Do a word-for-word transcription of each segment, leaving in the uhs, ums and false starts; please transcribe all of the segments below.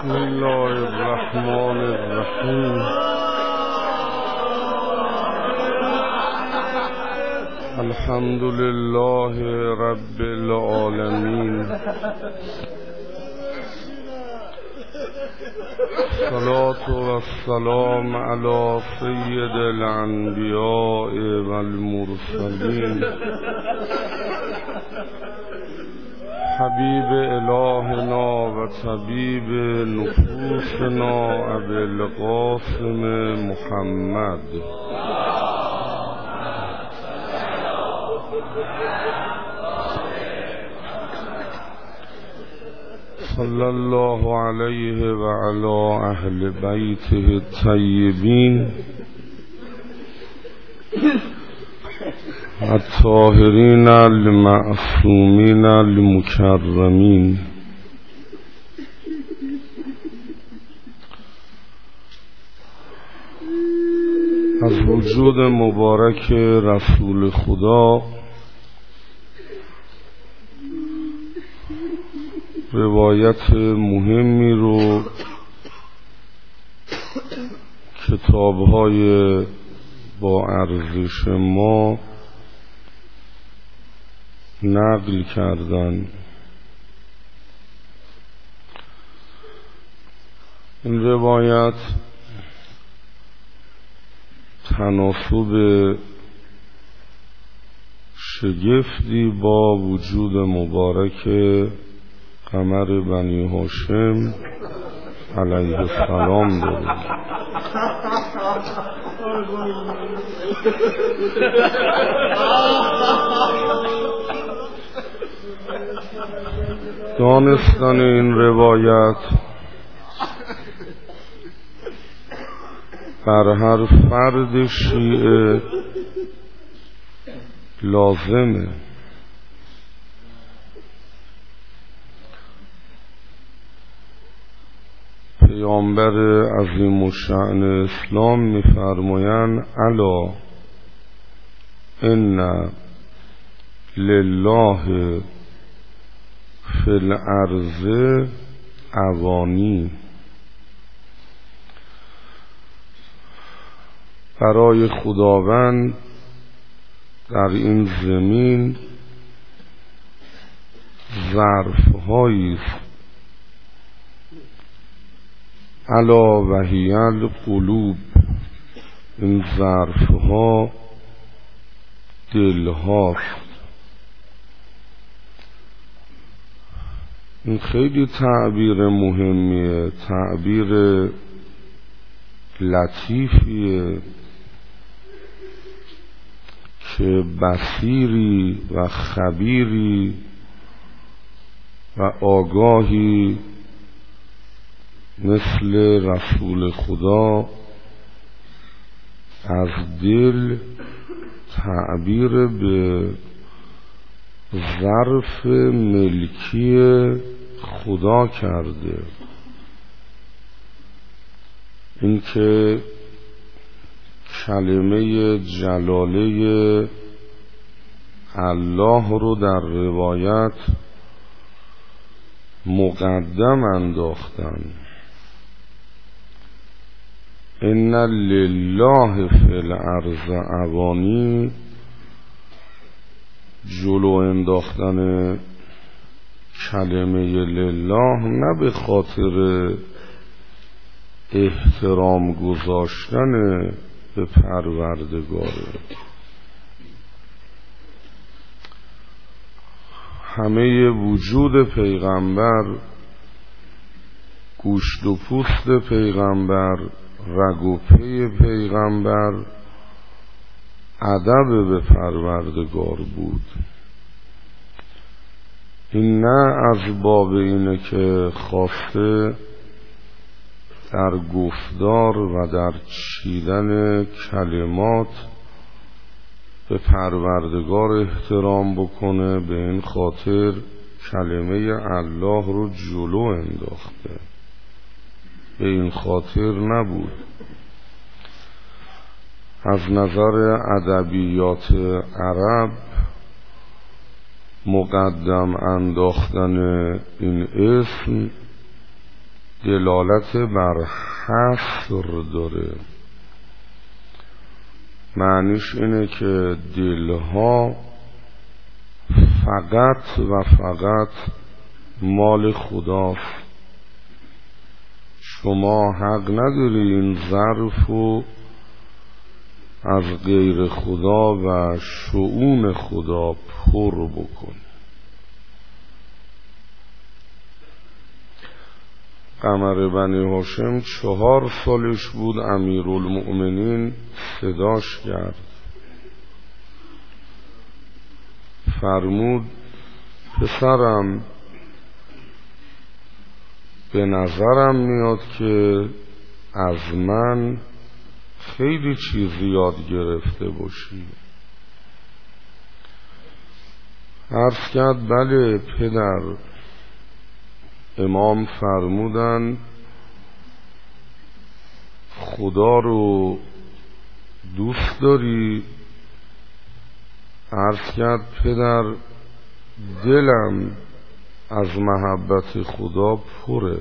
بسم الله الرحمن الرحیم. الحمد لله رب العالمین. الصلاة والسلام علی سید الانبیاء والمرسلین حبیب الهنا و طبیب نفوسنا ابی القاسم محمد صلی الله علیه و علی اهل بیته الطیبین الطاهرین المعصومین المکرمین. از وجود مبارک رسول خدا روایت مهمی رو کتاب‌های با ارزش ما نقل کردن. این روایت تناسب شگفتی با وجود مبارک قمر بنی هاشم علیه السلام داره. دانستن این روایت بر هر فرد شیعه لازمه. پیامبر عظیم الشأن اسلام می‌فرمایند الا ان لله فی الارض اوانی. برای خداوند در این زمین ظرف‌هایی است الا وهی القلوب. این ظرف‌ها دل‌هاست. این خیلی تعبیر مهمیه، تعبیر لطیفیه که بصیری و خبیری و آگاهی مثل رسول خدا از دل تعبیر به ظرف ملکی خدا کرده. این که کلمه جلاله الله رو در روایت مقدم انداختن. ان لله فی الارض اوانی، جلو انداختن کلمه لله نه به خاطر احترام گذاشتن به پروردگاره. همه وجود پیغمبر، گوشت و پوست پیغمبر، رگ و پی پیغمبر ادب به پروردگار بود. این نه از باب اینه که خواسته در گفتار و در چیدن کلمات به پروردگار احترام بکنه، به این خاطر کلمه الله رو جلو انداخته. به این خاطر نبود. از نظر ادبیات عرب مقدم انداختن این اسم دلالت بر حصر داره. معنیش اینه که دلها فقط و فقط مال خداست. شما حق نداری این ظرفو از غیر خدا و شؤون خدا پر بکن. قمر بنی هاشم چهار سالش بود، امیرالمؤمنین صداش کرد، فرمود پسرم به نظرم میاد که از من خیلی چیز یاد گرفته باشی. عرض کرد بله پدر. امام فرمودن خدا رو دوست داری؟ عرض کرد پدر دلم از محبت خدا پره.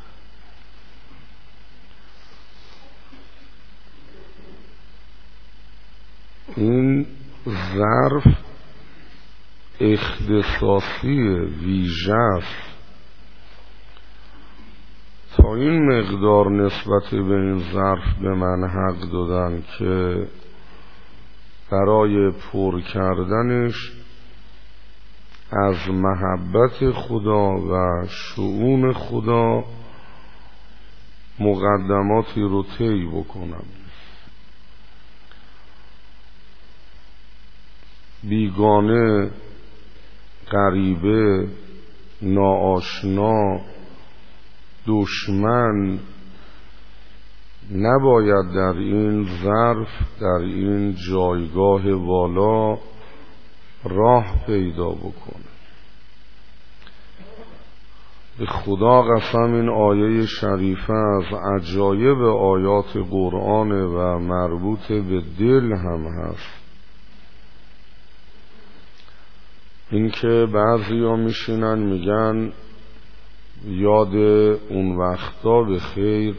این ظرف اختصاصی ویژه است. تا این مقدار نسبت به این ظرف به من حق دادن که برای پر کردنش از محبت خدا و شؤون خدا مقدماتی رو طی بکنم. بیگانه، غریبه، ناآشنا، دشمن نباید در این ظرف، در این جایگاه والا راه پیدا بکنه. به خدا قسم این آیه شریفه از عجایب آیات قرآن و مربوط به دل هم هست. این که بعضی ها میشینن میگن یاد اون وقتا به خیر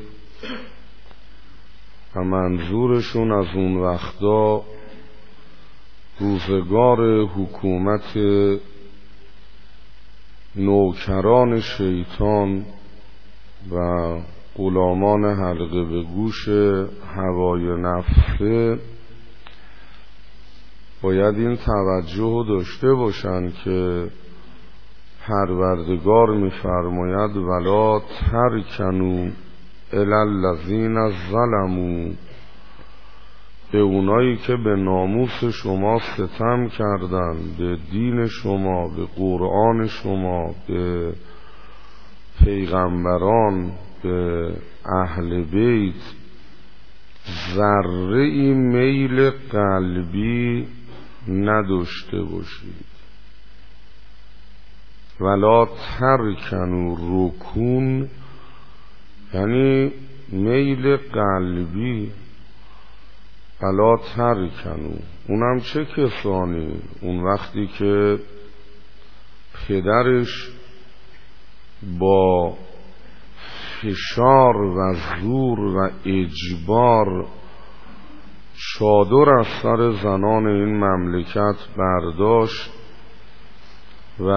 و منظورشون از اون وقتا روزگار حکومت نوکران شیطان و غلامان حلقه به گوش هوای نفسه. باید این توجه داشته باشند که پروردگار می‌فرماید ولا ترکنوا الی الذین ظلموا، به اونایی که به ناموس شما ستم کردن، به دین شما، به قرآن شما، به پیغمبران، به اهل بیت ذره‌ای میل قلبی نداشته باشید. ولا ترکنوا، رکون یعنی میل قلبی. ولا ترکنوا، اونم چه کسانی؟ اون وقتی که پدرش با فشار و زور و اجبار چادر از سر زنان این مملکت برداشت و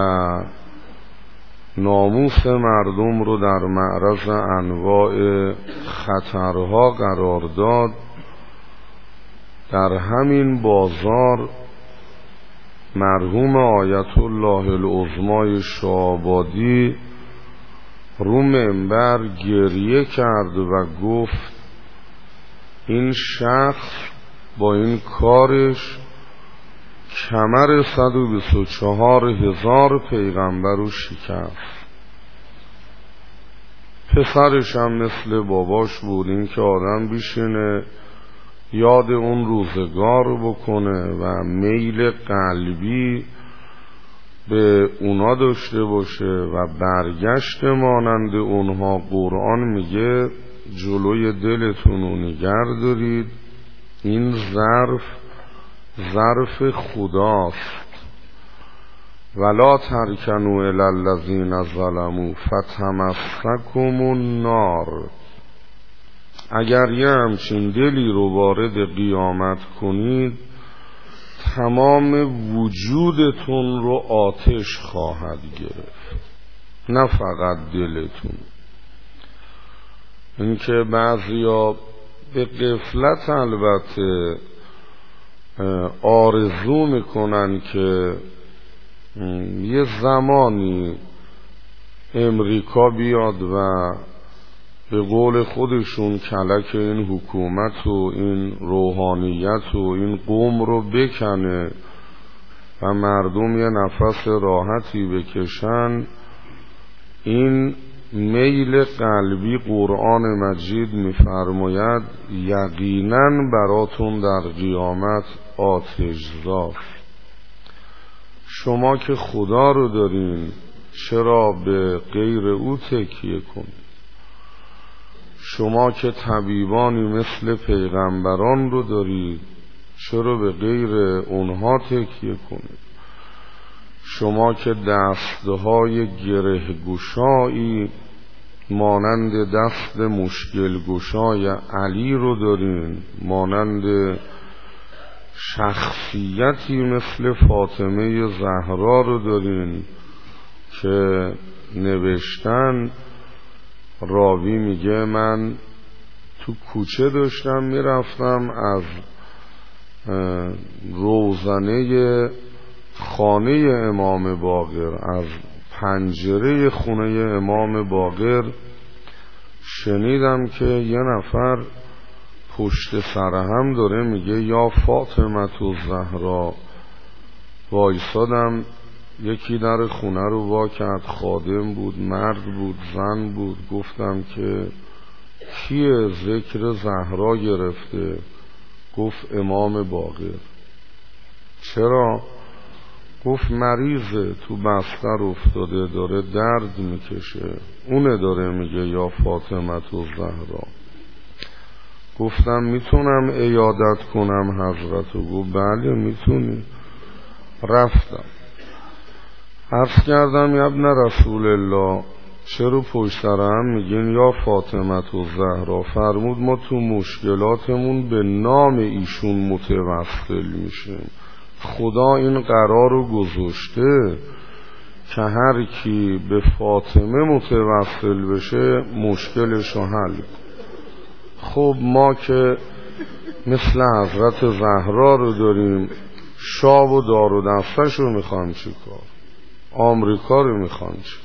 ناموس مردم رو در معرض انواع خطرها قرار داد. در همین بازار مرحوم آیت الله العظمای شاه‌آبادی رو منبر گریه کرد و گفت این شخص با این کارش کمر صد و بیست و چهار هزار پیغمبر رو شکست. پسرش هم مثل باباش بود. این که آدم بیشینه یاد اون روزگار بکنه و میل قلبی به اونا داشته باشه و برگشت مانند اونها. قرآن میگه جلوی دلتون رو نگه دارید، این ظرف ظرف خداست. ولا ترکنوا الی الذین ظلموا فتمسککم النار. اگر یه همچین دلی رو وارد قیامت کنید تمام وجودتون رو آتش خواهد گرفت، نه فقط دلتون. اینکه بعضیا به غفلت البته آرزو میکنن که یه زمانی امریکا بیاد و به قول خودشون کلک این حکومت و این روحانیت و این قوم رو بکنه و مردم یه نفس راحتی بکشن. این میل قلبی قرآن مجید میفرماید یقینا براتون در قیامت آتش زاست. شما که خدا رو دارین چرا به غیر او تکیه کنید؟ شما که طبیبانی مثل پیغمبران رو دارید چرا به غیر اونها تکیه کنید؟ شما که دستهای گره گشایی مانند دست مشکل گشای علی رو دارین، مانند شخصیتی مثل فاطمه زهرا رو دارین که نوشتن، راوی میگه من تو کوچه داشتم میرفتم، از روزنه خانه امام باقر، از پنجره خونه امام باقر شنیدم که یه نفر پشت سر هم داره میگه یا فاطمه الزهرا. وایسادم، یکی در خونه رو وا کرد، خادم بود، مرد بود، زن بود. گفتم که کیه؟ ذکر زهرا گرفته. گفت امام باقر. چرا؟ گفت مریضه، تو بستر افتاده، داره درد میکشه، اونه داره میگه یا فاطمه الزهرا. گفتم میتونم عیادت کنم حضرتو؟ گفت بله میتونی. رفتم عرض کردم یا ابن رسول الله چرا پشت سر هم میگین یا فاطمه الزهرا؟ فرمود ما تو مشکلاتمون به نام ایشون متوسل میشیم. خدا این قرار رو گذاشته که هر کی به فاطمه متوسل بشه مشکلش رو حل. خب ما که مثل حضرت زهرا رو داریم، شاب و دار و دستش رو میخوان چی کار؟ آمریکا رو میخوان چی؟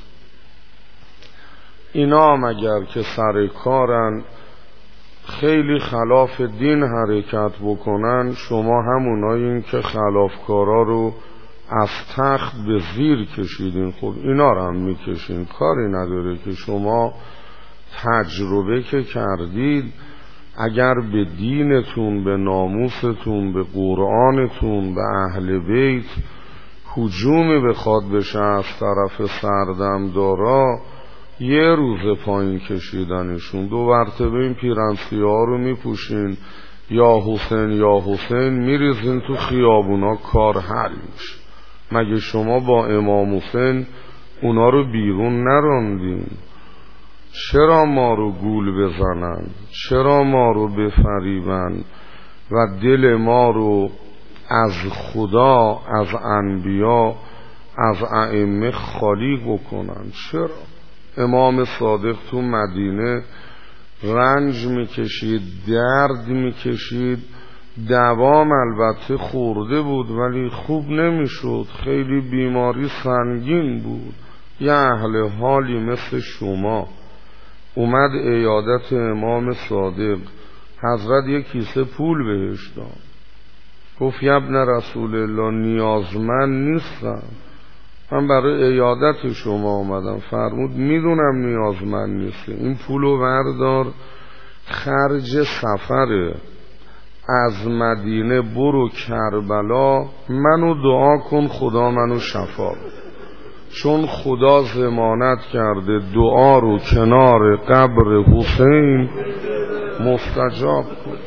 اینا هم اگر که سر کارن خیلی خلاف دین حرکت بکنن، شما همونایین که خلافکارا رو از تخت به زیر کشیدین. خب اینا رو هم میکشین، کاری نداره که شما تجربه که کردید اگر به دینتون، به ناموستون، به قرآنتون، به اهل بیت هجومی بخواد بشه از طرف سردمدارا، یه روز پایین کشیدنشون، دو مرتبه این پیرنسی ها رو میپوشین، یا حسین یا حسین میریزین تو خیابونا، کار حل میشه. مگه شما با امام حسین اونا رو بیرون نراندین؟ چرا ما رو گول بزنن؟ چرا ما رو بفریبن و دل ما رو از خدا، از انبیا، از ائمه خالی بکنن؟ چرا؟ امام صادق تو مدینه رنج میکشید، درد میکشید، دوام البته خورده بود ولی خوب نمیشد، خیلی بیماری سنگین بود. یه اهل حالی مثل شما اومد عیادت امام صادق، حضرت یک کیسه پول بهش داد. گفت یا ابن رسول الله نیازمند نیستم، من برای عیادت شما آمدم. فرمود میدونم نیازمند نیستی، این پولو بردار خرج سفره، از مدینه برو کربلا، منو دعا کن خدا منو شفا بده، چون خدا ضمانت کرده دعا رو کنار قبر حسین مستجاب کن.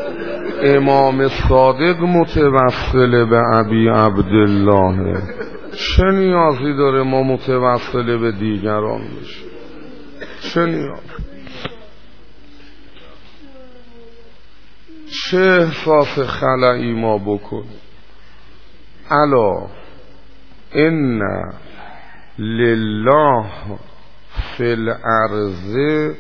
امام صادق متوسل به ابی عبدالله، چه نیازی داره ما متوسل به دیگران بشیم؟ چه نیاز؟ چه احساس خلایی ما بکنیم؟ الا ان لله فی الارض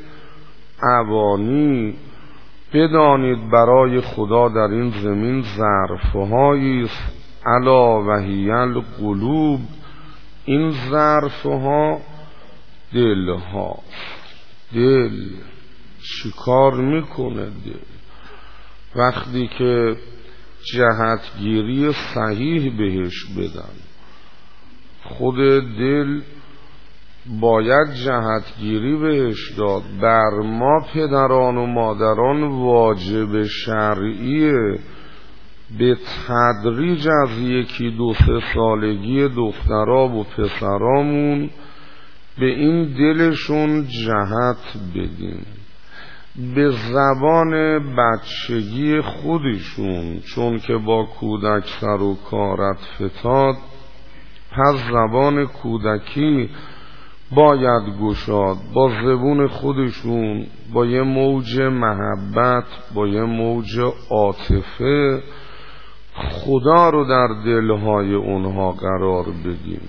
اوانی، بدانید برای خدا در این زمین ظرف‌هایی است، الا و هی القلوب، این ظرف‌ها دل‌ها. دل چیکار میکنه؟ دل وقتی که جهتگیری صحیح بهش بدن، خود دل باید جهتگیری بهش داد. بر ما پدران و مادران واجب شرعیه به تدریج از یکی دو سه سالگی دخترا و پسرامون به این دلشون جهت بدیم، به زبان بچگی خودشون، چون که با کودک سر و کارت فتاد، پس زبان کودکی باید گشاد، با زبون خودشون، با یه موج محبت، با یه موج عاطفه خدا رو در دلهای اونها قرار بدیم،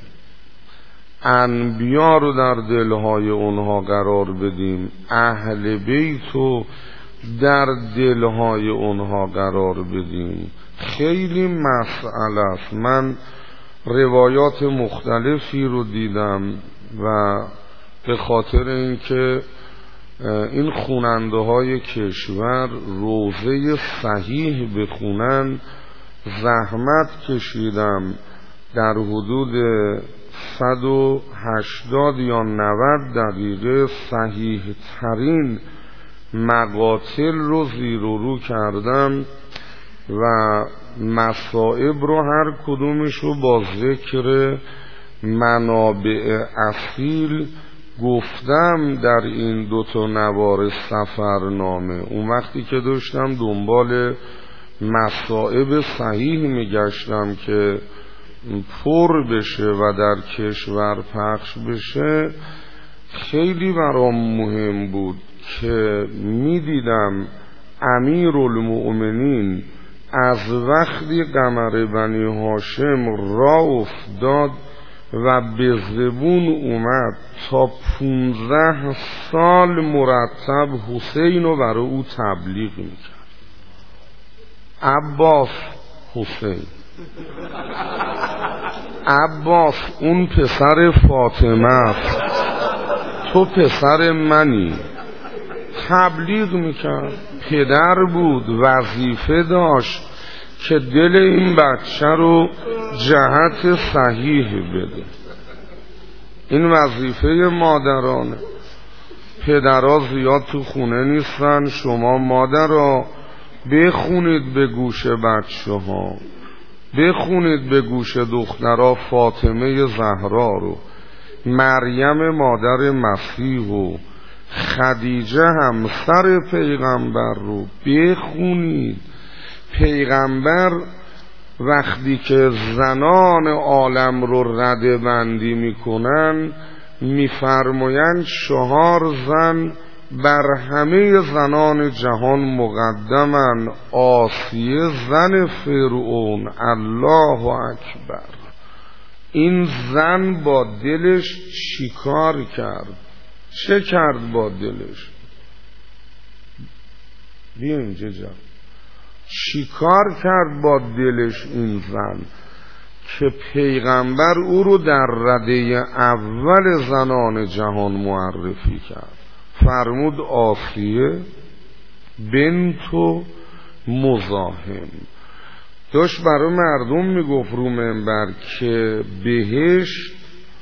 انبیا رو در دلهای اونها قرار بدیم، اهل بیت رو در دلهای اونها قرار بدیم. خیلی مسئله است. من روایات مختلفی رو دیدم و به خاطر اینکه این خواننده های کشور روزه صحیح بخونن زحمت کشیدم، در حدود صد و هشتاد یا نود دقیقه صحیح ترین مقاتل رو زیر و رو کردم و مصائب رو هر کدومش رو با ذکر منابع اصیل گفتم در این دوتا نوار سفرنامه. اون وقتی که داشتم دنبال مصائب صحیح میگشتم که پر بشه و در کشور پخش بشه، خیلی برام مهم بود که میدیدم امیرالمؤمنین از وقتی قمر بنی هاشم راه افتاد و به زبون اومد تا پونزده سال مرتب حسین رو برای او تبلیغ میکرد. عباس حسین، عباس اون پسر فاطمه است، تو پسر منی. تبلیغ میکرد. پدر بود، وظیفه داشت که دل این بچه رو جهت صحیح بده. این وظیفه مادرانه. پدرها زیاد تو خونه نیستن، شما مادرها بخونید به گوش بچه ها، بخونید به گوش دخترها فاطمه زهرا رو، مریم مادر مسیح و خدیجه همسر پیغمبر رو بخونید. پیغمبر وقتی که زنان عالم رو رده بندی میکنن میفرمایند چهار زن بر همه زنان جهان مقدمن، آسیه زن فرعون، الله اکبر. این زن با دلش چیکار کرد؟ چه کرد با دلش؟ بیا اینجا جا. چیکار کرد با دلش این زن که پیغمبر او رو در رده اول زنان جهان معرفی کرد؟ فرمود آسیه بنت مزاحم. داشت برای مردم میگفت رو منبر که بهشت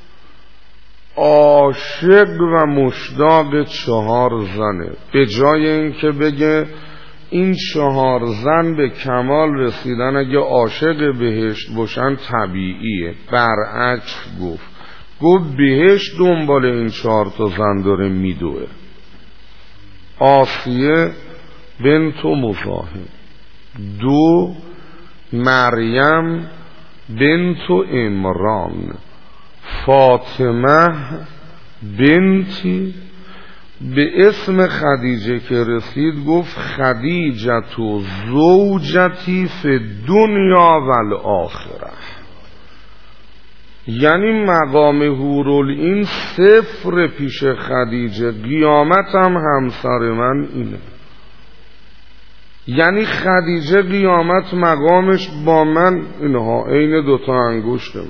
عاشق و مشتاق چهار زنه. به جای اینکه بگه این چهار زن به کمال رسیدن اگه عاشق بهشت باشن طبیعیه، برعکس گفت گفت بهشت دنبال این چهار تا زن داره میدوه. آسیه بنت مزاحم. دو، مریم بنت عمران، فاطمه بنتی. به اسم خدیجه که رسید گفت خدیجه و زوجتی فی دنیا و الاخره، یعنی مقام حورالعین صفر پیش خدیجه، قیامت هم همسر من اینه. یعنی خدیجه قیامت مقامش با من اینها عین دوتا انگشتم.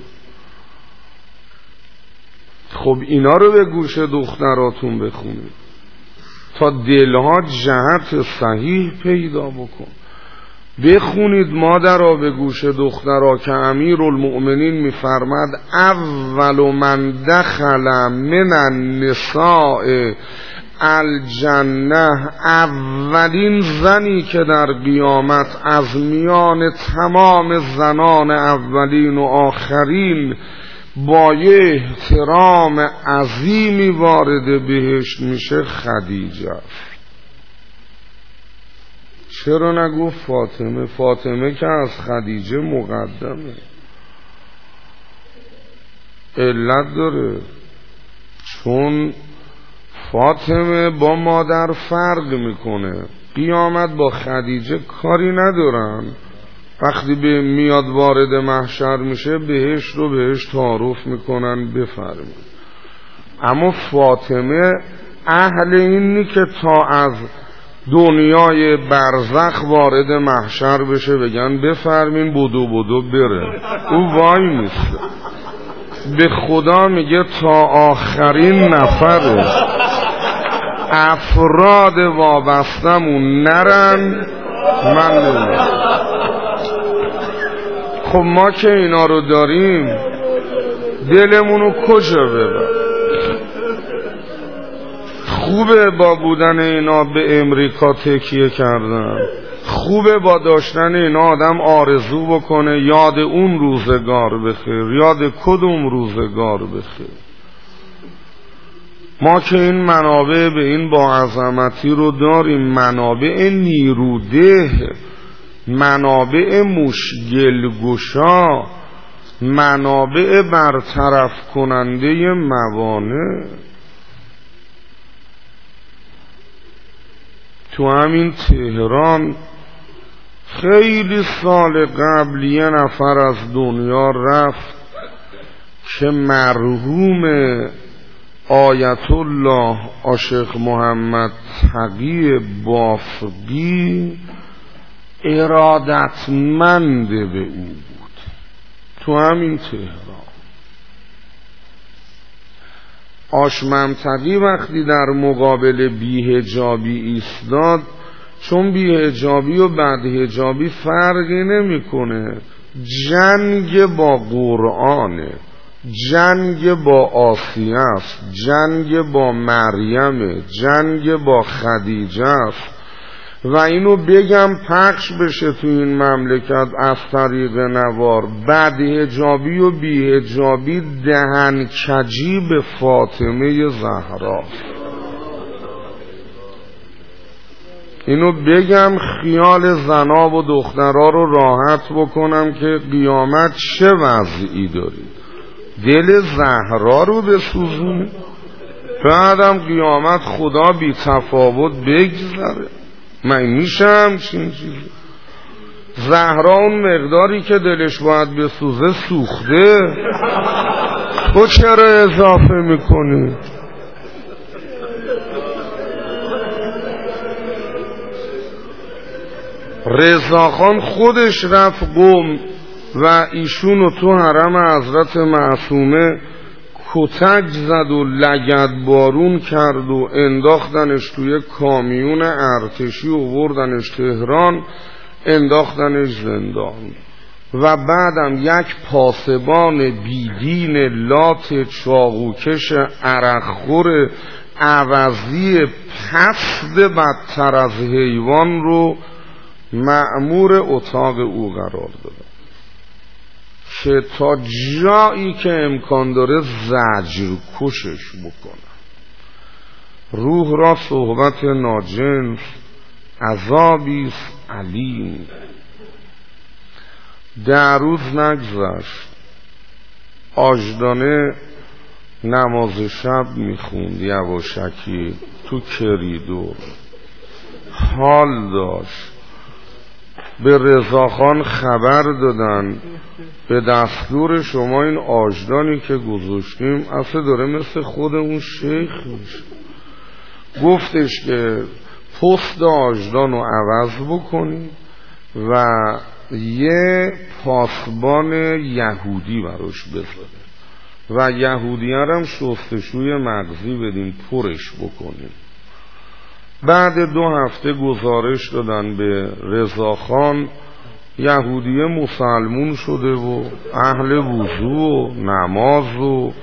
خب اینا رو به گوش دختراتون بخونید تا دلها جهت صحیح پیدا بکن. بخونید مادرها به گوش دخترها که امیرالمؤمنین میفرماد اول من دخل من النساء الجنه، اولین زنی که در قیامت از میان تمام زنان اولین و آخرین با یه احترام عظیمی وارد بهشت میشه خدیجه است. چرا نگفت فاطمه؟ فاطمه که از خدیجه مقدمه. علت داره، چون فاطمه با مادر فرق میکنه. قیامت با خدیجه کاری ندارن، وقتی به میاد وارد محشر میشه بهش رو بهش تعارف میکنن بفرمید. اما فاطمه اهل اینی که تا از دنیای برزخ وارد محشر بشه بگن بفرمین بدو بدو بره، او وای میسته. به خدا میگه تا آخرین نفره افراد وابستمون نرن من نمیرم. خب ما که اینا رو داریم دلمونو کجا ببر؟ خوبه با بودن اینا به امریکا تکیه کردن، خوبه با داشتن اینا آدم آرزو بکنه یاد اون روزگار بخیر. یاد کدوم روزگار بخیر؟ ما که این منابع به این با عظمتی رو داریم، منابع نیروده، منابع مشکل گشا، منابع برطرف کننده موانع. تو همین تهران خیلی سال قبل یه نفر از دنیا رفت که مرحوم آیت الله عاشق محمد تقی بافقی ارادتمند به او بود. تو همین تهران آشممتقی وقتی در مقابل بی‌حجابی ایستاد، چون بی‌حجابی و بدحجابی فرقی نمی‌کنه، جنگ با قرآنه، جنگ با آسیه است، جنگ با مریم، جنگ با خدیجه است. و اینو بگم پخش بشه تو این مملکت از طریق نوار، بدحجابی و بی‌حجابی دهن کجی به فاطمه زهرا. اینو بگم خیال زنا و دخترها رو راحت بکنم که قیامت چه وضعی داری. دل زهرا رو بسوزونه، بعدم قیامت خدا بی تفاوت بگذره. من میشه همچین چیزی؟ زهرا اون مقداری که دلش باید بسوزه سوخته، تو چرا اضافه میکنی؟ رضاخان خودش رفت قم و ایشونو تو حرم حضرت معصومه کتک زد و لگد بارون کرد و انداختنش توی کامیون ارتشی و بردنش تهران، انداختنش زندان. و بعدم یک پاسبان بیدین لات چاقوکش عرقخور عوضی پست بدتر از حیوان رو مأمور اتاق او قرار دادن که تا جایی که امکان داره زجر کشش بکنن. روح را صحبت ناجنس عذابیست علیم. ده روز نگذشت آژدانه نماز شب میخوند یواشکی تو کریدور، حال داشت. به رضاخان خبر دادن به دستور شما این آژدانی که گذاشتیم اصلا داره مثل خود اون شیخ میشه. گفتش که پست آژدان رو عوض بکنی و یه پاسبان یهودی براش بذاره و یهودی هم شستشوی مغزی بدین پرش بکنین. بعد دو هفته گزارش دادن به رضاخان، یهودی مسلمون شده و اهل وضو و نماز و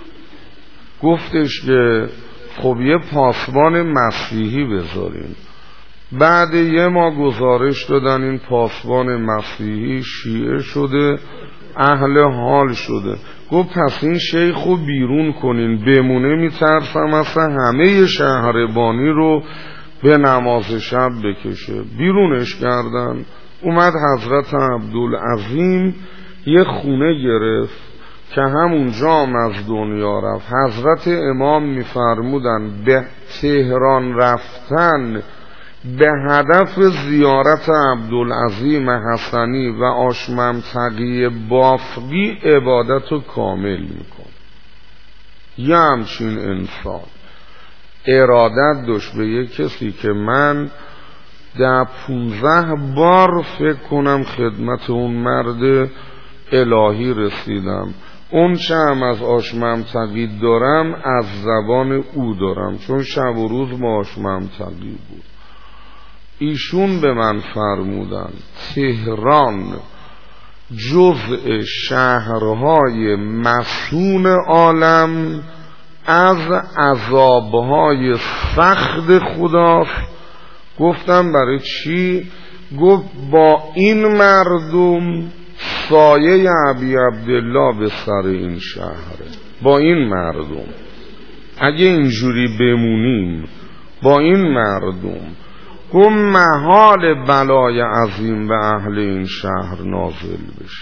گفتش که خب یه پاسبان مسیحی بذارین. بعد یه ماه گزارش دادن این پاسبان مسیحی شیعه شده، اهل حال شده. گفت پس این شیخو بیرون کنین، بمونه میترسم اصلا همه شهربانی رو به نماز شب بکشه. بیرونش کردن. اومد حضرت عبدالعظیم یه خونه گرفت که همونجا هم از دنیا رفت. حضرت امام میفرمودن به تهران رفتن به هدف زیارت عبدالعظیم حسنی و آشممتقی بافقی عبادت رو کامل میکن. یه همچین انسان ارادت داشت به یک کسی که من در پونزه بار فکر کنم خدمت اون مرد الهی رسیدم. اون چه هم از آشممتقی دارم از زبان او دارم، چون شب و روز با آشممتقی بود. ایشون به من فرمودن تهران جزء شهرهای مسون عالم از عذابهای سخت خداست. گفتم برای چی؟ گفت با این مردم سایه ابی عبدالله به سر این شهره. با این مردم اگه اینجوری بمونیم با این مردم گفت محال بلای عظیم به اهل این شهر نازل بشه،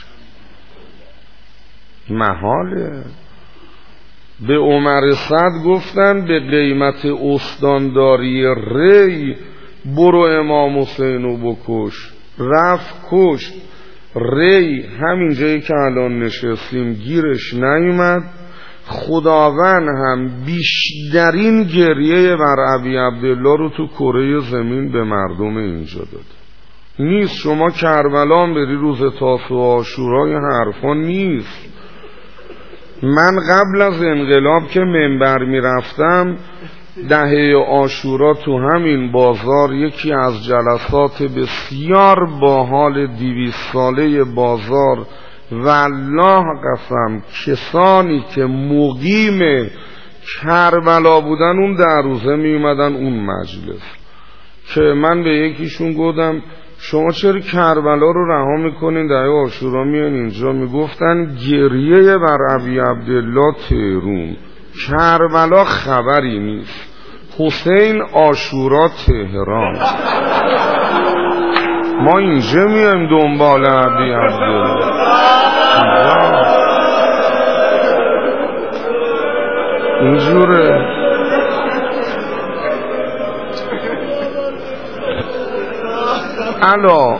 محاله. به عمر سعد گفتن به قیمت استانداری ری برو امام حسینو بکش. رفت کش. ری همین جایی که الان نشستیم گیرش نیومد. خداوند هم بیشترین گریه بر ابی عبدالله رو تو کره زمین به مردم اینجا داد. نیست شما کربلا بری روز تاسوعا و عاشورا این حرفا نیست. من قبل از انقلاب که منبر میرفتم دهه عاشورا تو همین بازار یکی از جلسات بسیار باحال دویست ساله بازار، والله قسم کسانی که مقیم کربلا بودن اون در روزه می اومدن اون مجلس، که من به یکیشون گفتم شما چرا کربلا رو رها میکنین دهه عاشورا میان اینجا؟ میگفتن گریه بر ابی عبدالله تهرون، کربلا خبری نیست، حسین عاشورا تهران. ما اینجا میایم دنبال ابی عبدالله. اینجوره. الا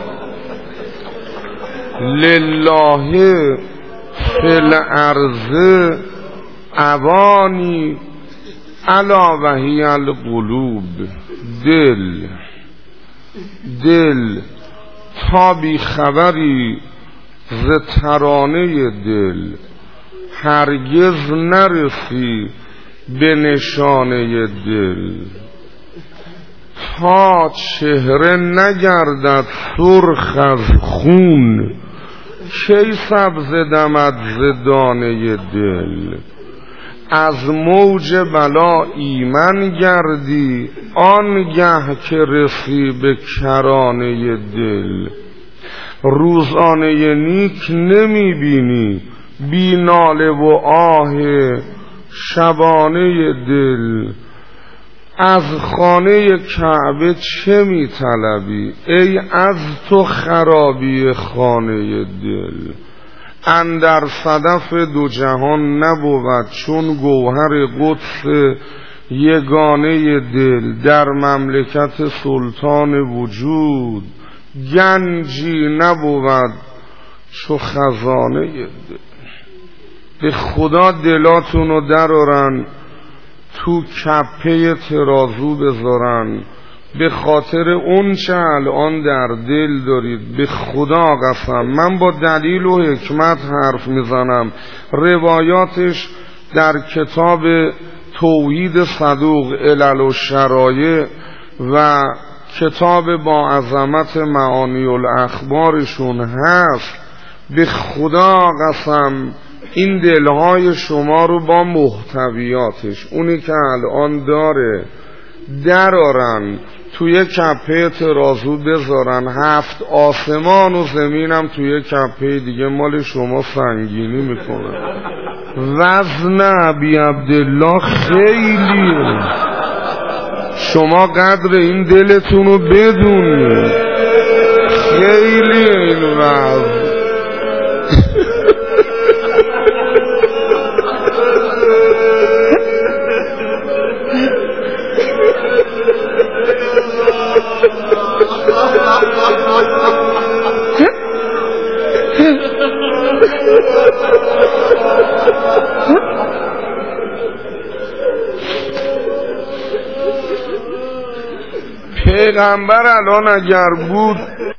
لله فی الارض اوانی الا وهی القلوب. دل دل تا بی خبری ز ترانه دل هرگز نرسی به نشانه دل. تا چهره نگردد سرخ از خون کی سبز دمد ز دانه دل. از موج بلا ایمن گردی آنگه که رسی به کرانه دل. روزانه نیک نمی بینی بی ناله و آه شبانه دل. از خانه کعبه چه می طلبی؟ ای از تو خرابی خانه دل. اندر صدف دو جهان نبود چون گوهر قدس یگانه دل. در مملکت سلطان وجود گنجی نبود چو خزانه دل. به خدا دلاتونو درارن تو کپه ترازو بذارن، به خاطر اون چه الان در دل دارید. به خدا قسم من با دلیل و حکمت حرف میزنم. روایاتش در کتاب توحید صدوق علل و شرایع و کتاب با عظمت معانی الاخبارشون هست. به خدا قسم این دلهای شما رو با محتویاتش اونی که الان داره درارن توی کپه ترازو بذارن. هفت آسمان و زمینم توی کپه دیگه مال شما سنگینی میکنه. وزن ابی عبدالله خیلی، شما قدر این دلتون رو بدونید. خیلی این وزن پیغمبر الان اگر بود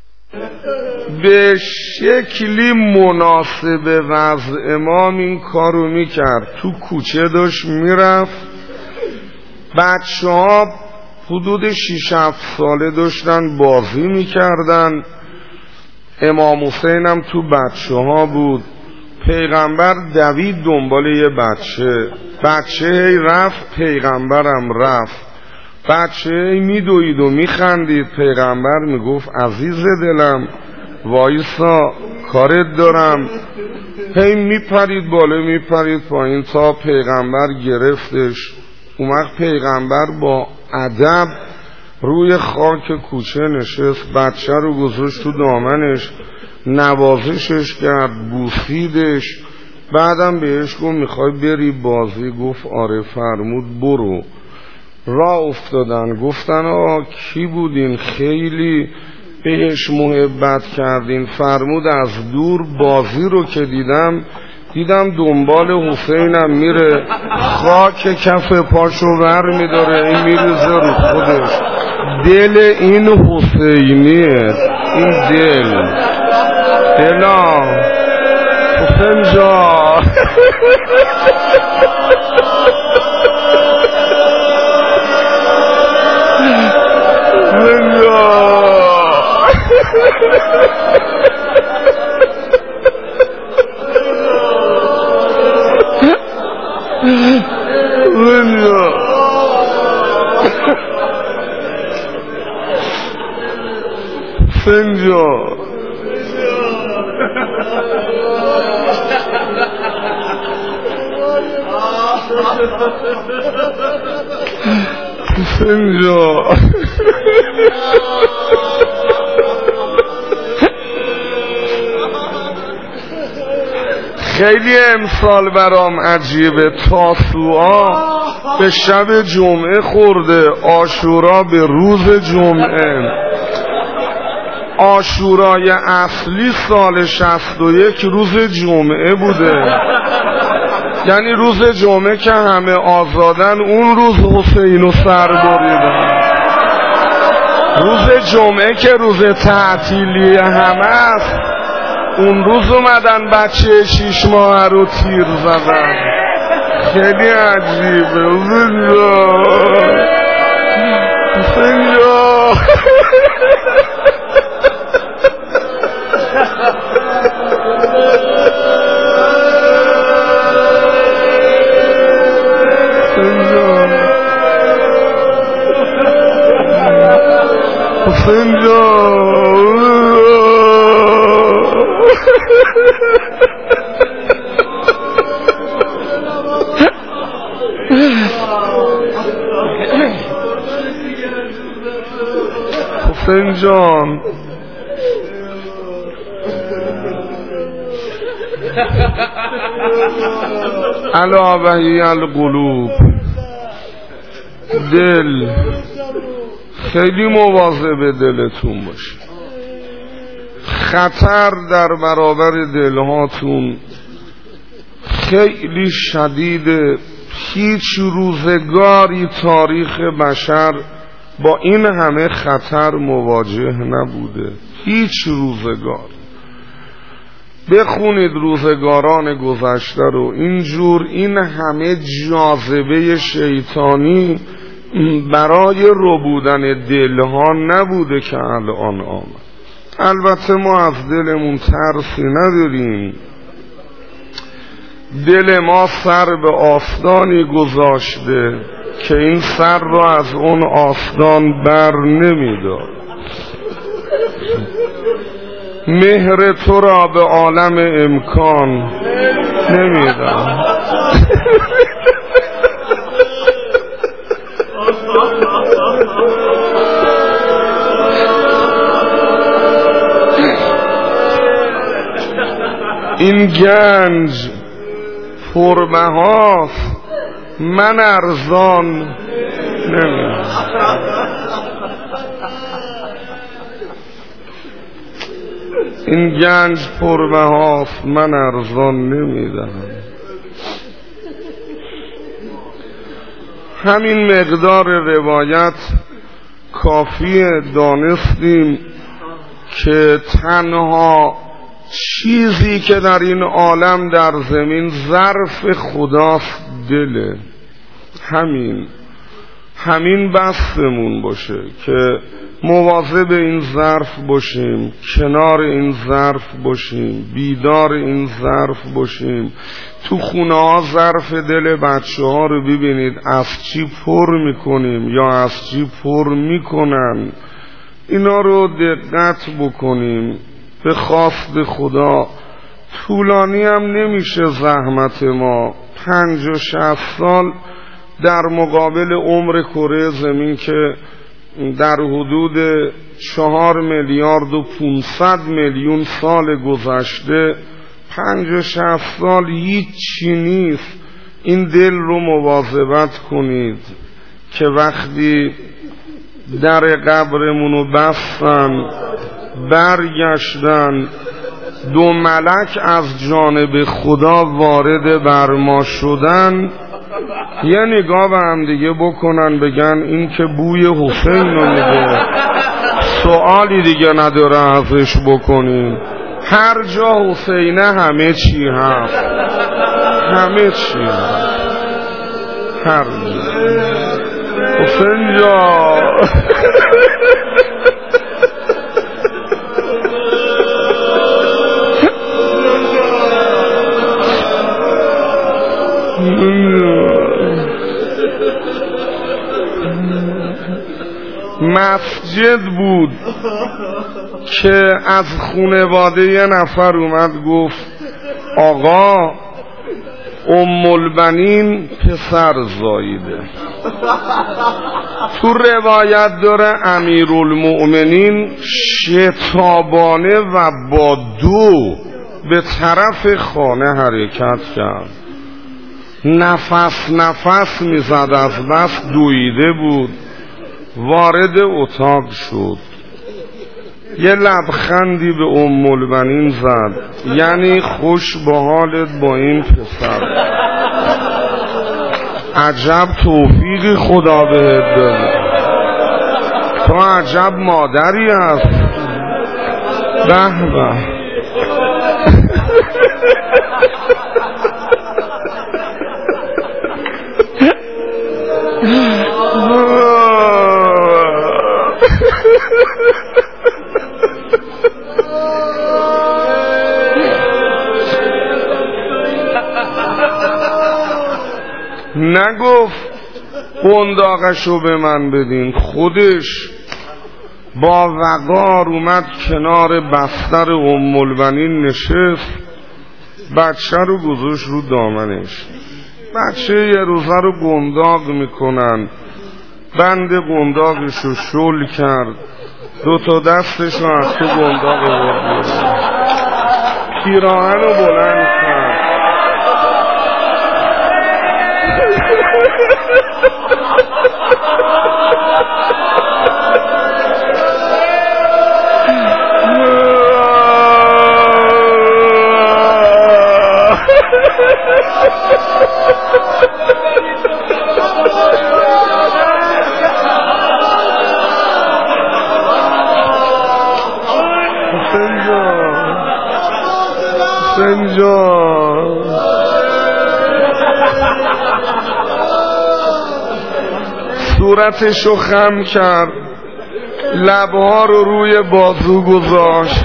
به شکلی مناسب وضع امام این کارو میکرد. تو کوچه داشت میرفت، بچه ها حدود شیش هفت ساله داشتن بازی میکردن، امام حسین هم تو بچه ها بود. پیغمبر دوید دنبال یه بچه، بچه هی رفت، پیغمبرم رفت. بچه هی میدوید و میخندید. پیغمبر میگفت عزیز دلم وایسا کارت دارم. هی میپرید بالا میپرید پایین تا پیغمبر گرفتش. اون وقت پیغمبر با ادب روی خاک کوچه نشست، بچه رو گذاشت تو دامنش، نوازشش کرد، بوسیدش. بعدم بهش گفت میخوای بری بازی؟ گفت آره. فرمود برو. راه افتادن. گفتن آقا کی بودین؟ خیلی بهش محبت کردین. فرمود از دور بازی رو که دیدم دیدم دنبال حسینم میره، خاک کف پاشو ور میداره، این میریزه رو خودش. دل این حسینیه، این دل دلا حسین جا حسین جا سنجا سنجا خیلی امسال برام عجیبه. تاسوعا به شب جمعه خورده، عاشورا به روز جمعه. عاشورای اصلی سال شصت و یک روز جمعه بوده، یعنی روز جمعه که همه آزادن اون روز حسینو سر بریدن. روز جمعه که روز تعطیلی همه است، اون روز اومدن بچه شیش ماه رو تیر زدن. خیلی عجیبه. حسین جا حسین جا حسین جان الا وهی القلوب، دل خیلی مواظب دلتون باشه. خطر در برابر دلهاتون خیلی شدیده. هیچ روزگاری تاریخ بشر با این همه خطر مواجه نبوده، هیچ روزگار. بخونید روزگاران گذشته رو، اینجور این همه جاذبه شیطانی برای ربودن دلها نبوده که الان آمد. البته ما از دلمون ترسی نداریم، دل ما سر به آستانی گذاشته که این سر رو از اون آستان بر نمیدار. مهر تو را به عالم امکان نمیدم. این گنج پربهاست، من ارزان نمیدم. این گنج پربهاست، من ارزان نمیدم. همین مقدار روایت کافیه دانستیم که تنها چیزی که در این عالم در زمین ظرف خداست دله. همین همین بستمون باشه که مواظب این ظرف باشیم، کنار این ظرف باشیم، بیدار این ظرف باشیم. تو خونه ها ظرف دل بچه ها رو ببینید از چی پر میکنیم یا از چی پر میکنن، اینا رو دقت بکنیم. به خواست خدا طولانی هم نمیشه زحمت ما. پنج و شصت سال در مقابل عمر کره زمین که در حدود چهار میلیارد و پونصد میلیون سال گذشته، پنج و شصت سال هیچی نیست. این دل رو مواظبت کنید که وقتی در قبرمونو بستن برگشتن دو ملک از جانب خدا وارد بر ما شدن، یه نگاه به هم دیگه بکنن بگن این که بوی حسین رو میده، سوالی دیگه نداره ازش بکنیم. هر جا حسینه همه چی هست، همه چی هست، هر جا حسین جا. مسجد بود که از خانواده یه نفر اومد گفت آقا ام البنین پسر زاییده. تو روایت داره امیرالمؤمنین شتابانه و با دو به طرف خانه حرکت کرد. نفس نفس میزد، از بس دویده بود. وارد اتاق شد، یه لبخندی به ام البنین زد، یعنی خوش به حالت با این پسر، عجب توفیقی خدا بهت داده، تو عجب مادری هست. به به. نگفت قنداقشو به من بدین، خودش با وقار اومد کنار بستر ام البنین نشست، بچه رو گذاشت رو دامنش. بچه یه روزه رو قنداق میکنن، بند قنداقشو شل کرد، دو تا دستش رو از تو گنداق برد، پیراهن رو بلند کرد. حسین جان صورتشو خم کرد، لبها رو روی بازو گذاشت،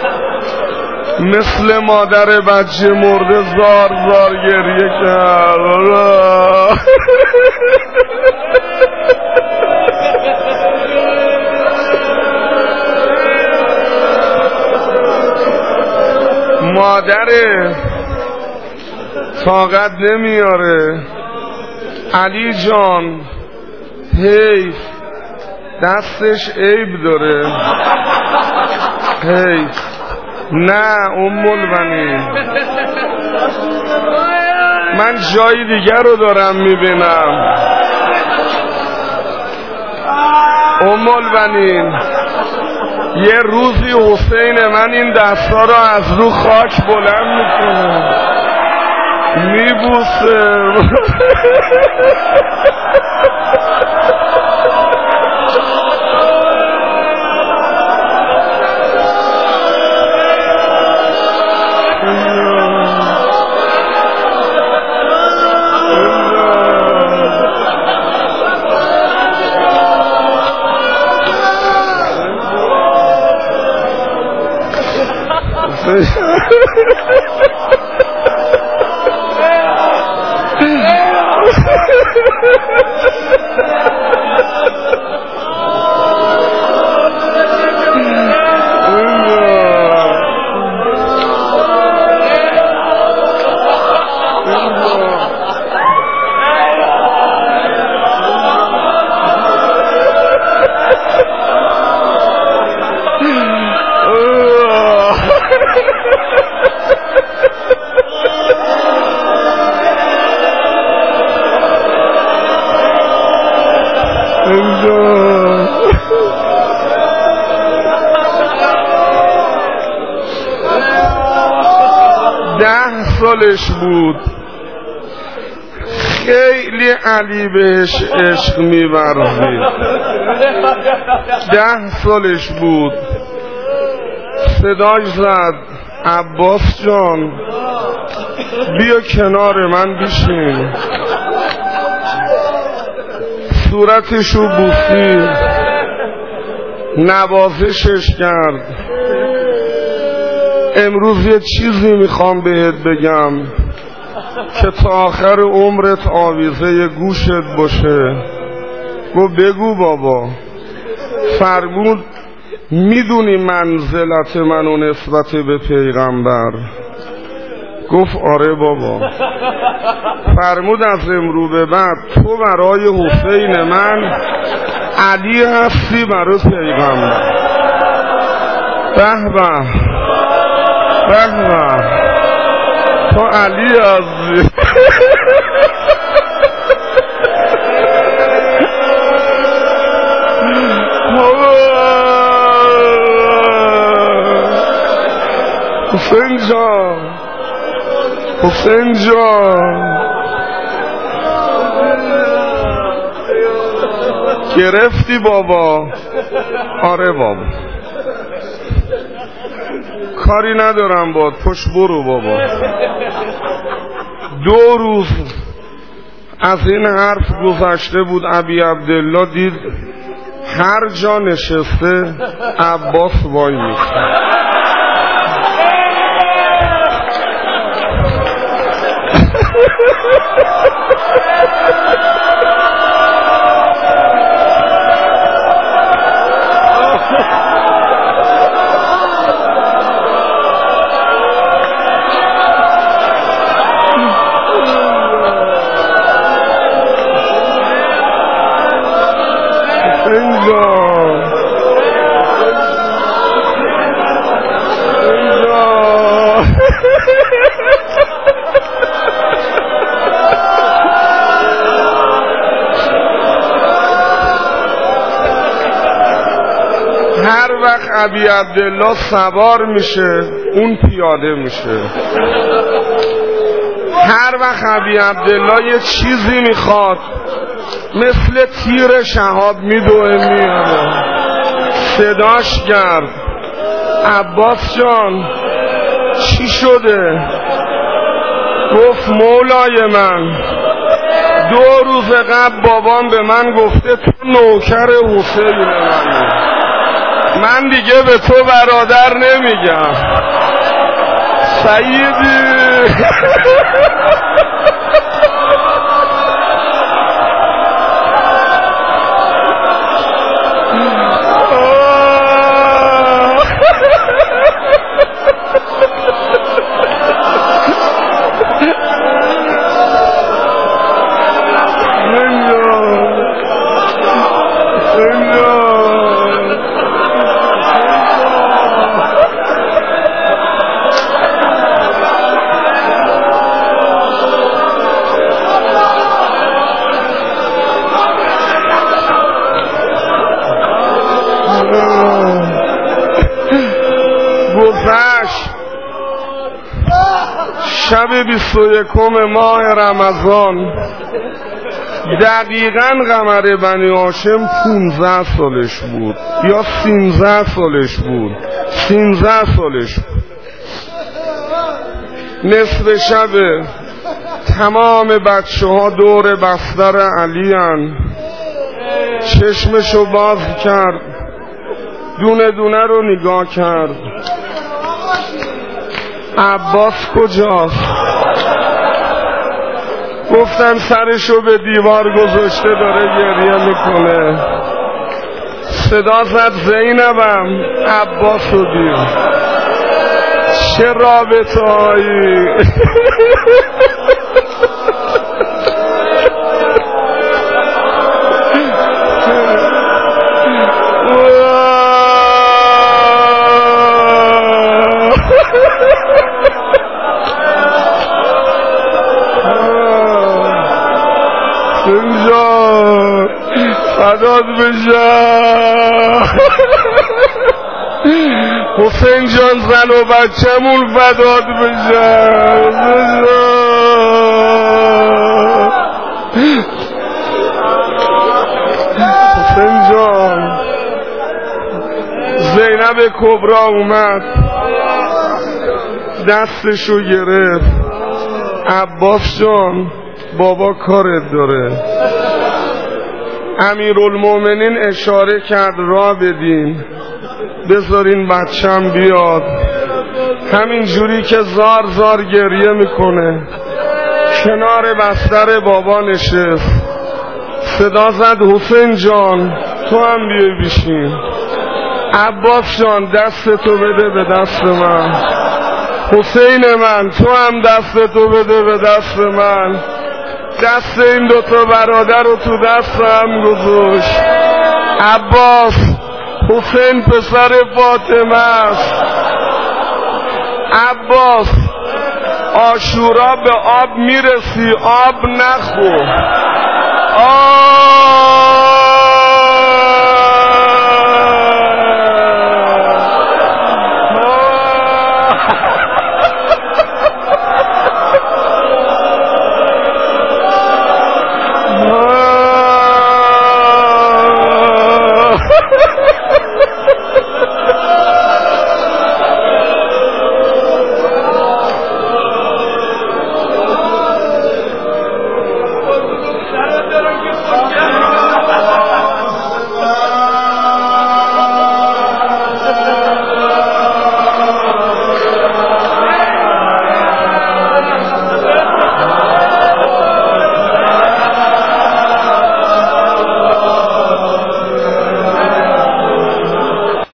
مثل مادر بچه مرده زار زار گریه کرد. مادره طاقت نمیاره. علی جان حیف، دستش عیب داره. حیف. نه ام البنین، من جای دیگر رو دارم میبینم. ام البنین یه روزی حسین من این دستا رو از رو خاک بلند میکنه، میبوسه. ده سالش بود، خیلی علی بهش عشق می‌ورزید. ده سالش بود، صداش زد عباس جان بیا کنار من بشین. صورتشو بوسید، نوازشش کرد. امروز یه چیزی میخوام بهت بگم که تا آخر عمرت آویزه گوشت باشه. گو بگو بابا. فرمود میدونی منزلت منو نسبت به پیغمبر؟ گفت آره بابا. فرمود از امرو به بعد تو برای حسین من علی هستی برای پیغمبر. به به به به، تو علی هستی. حسین جان، حسین جان گرفتی بابا؟ آره بابا، کاری ندارم باد، پشت برو بابا. دو روز از این حرف گذشته بود، ابی عبدالله دید هر جا نشسته عباس وای میسته. وقت ابی عبدالله سوار میشه اون پیاده میشه، هر وقت ابی عبدالله یه چیزی میخواد مثل تیر شهاب میدوه میاره. صداش کرد عباس جان چی شده؟ گفت مولای من دو روز قبل بابام به من گفته تو نوکر حسین منی، من دیگه به تو برادر نمیگم. سیدی شب بیست و یکم ماه رمضان دقیقاً قمر بنی هاشم پونزده سالش بود یا سینزده سالش بود، سینزده سالش بود. نصف شب تمام بچه ها دور بستر علی هن. چشمشو باز کرد، دونه دونه رو نگاه کرد. عباس کجاست؟ گفتن سرشو به دیوار گذاشته داره گریه میکنه. صدا زد زینبم عباس رو دید. چه رابطه هایی اینجا فداد بشم حسین جان زن و بچه‌مون فداد بشم. حسین جان زینب کبرا اومد دستشو گرفت. عباس جان بابا کارت داره. امیرالمومنین اشاره کرد را بدین بذارین بچم بیاد. همین جوری که زار زار گریه میکنه کنار بستر بابا نشست. صدا زد حسین جان تو هم بیای بشین. عباس جان دستتو بده به دست من. حسین من تو هم دستتو بده به دست من. دست این دوتا برادر رو تو دست هم گذاشت. عباس حسین پسر فاطمه است. عباس عاشورا به آب میرسی آب نخور.